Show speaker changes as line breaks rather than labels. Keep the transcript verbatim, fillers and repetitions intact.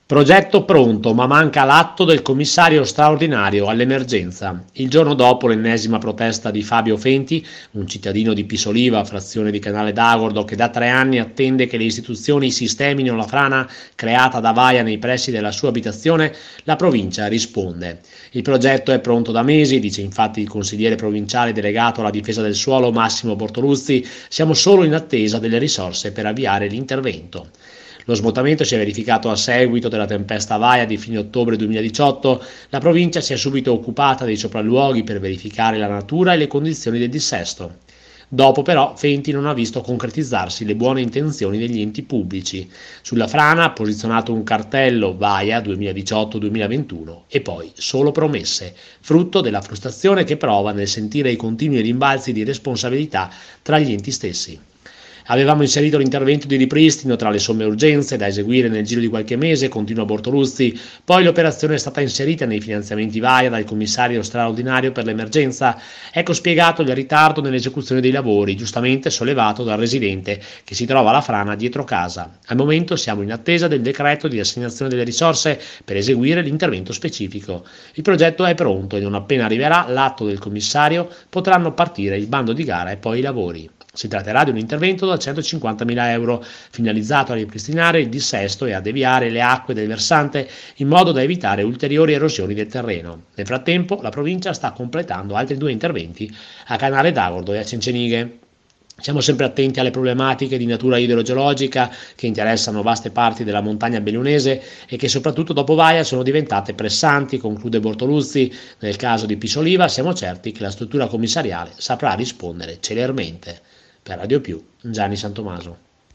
Progetto pronto, ma manca l'atto del commissario straordinario all'emergenza. Il giorno dopo l'ennesima protesta di Fabio Fenti, un cittadino di Pisoliva, frazione di Canale d'Agordo, che da tre anni attende che le istituzioni sistemino la frana creata da Vaia nei pressi della sua abitazione, la provincia risponde. Il progetto è pronto da mesi, dice infatti il consigliere provinciale delegato alla difesa del suolo Massimo Bortoluzzi, siamo solo in attesa delle risorse per avviare l'intervento. Lo smottamento si è verificato a seguito della tempesta Vaia di fine ottobre duemiladiciotto. La provincia si è subito occupata dei sopralluoghi per verificare la natura e le condizioni del dissesto. Dopo però Fenti non ha visto concretizzarsi le buone intenzioni degli enti pubblici. Sulla frana ha posizionato un cartello Vaia duemiladiciotto duemilaventuno e poi solo promesse, frutto della frustrazione che prova nel sentire i continui rimbalzi di responsabilità tra gli enti stessi. Avevamo inserito l'intervento di ripristino tra le somme urgenze da eseguire nel giro di qualche mese, continua Bortoluzzi, poi l'operazione è stata inserita nei finanziamenti Vaia dal commissario straordinario per l'emergenza. Ecco spiegato il ritardo nell'esecuzione dei lavori, giustamente sollevato dal residente che si trova alla frana dietro casa. Al momento siamo in attesa del decreto di assegnazione delle risorse per eseguire l'intervento specifico. Il progetto è pronto e non appena arriverà l'atto del commissario potranno partire il bando di gara e poi i lavori. Si tratterà di un intervento da centocinquantamila euro, finalizzato a ripristinare il dissesto e a deviare le acque del versante in modo da evitare ulteriori erosioni del terreno. Nel frattempo la provincia sta completando altri due interventi a Canale d'Agordo e a Cencenighe. Siamo sempre attenti alle problematiche di natura idrogeologica che interessano vaste parti della montagna bellunese e che soprattutto dopo Vaia sono diventate pressanti, conclude Bortoluzzi. Nel caso di Pisoliva siamo certi che la struttura commissariale saprà rispondere celermente. Per Radio Più, Gianni Santomaso.